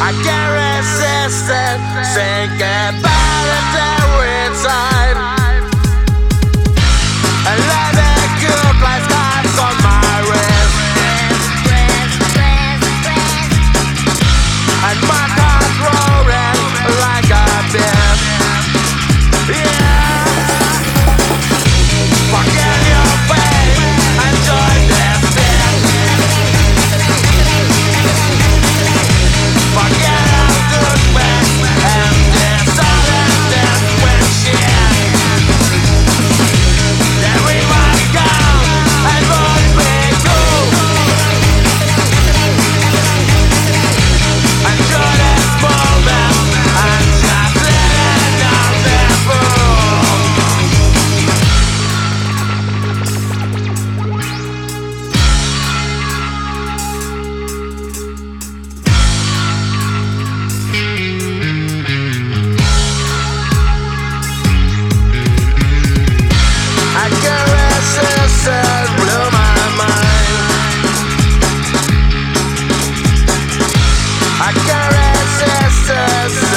I can't resist it, thinking about it there inside. And let it cook like scars on my wrist. And my heart's roaring like a beast. Yeah. Forget your pain and join this thing. Forget how good man and this all and this with shit. Then we must go and what we do. And show this moment and just let it down their fool. I can't resist it, blew my mind. I can't resist it.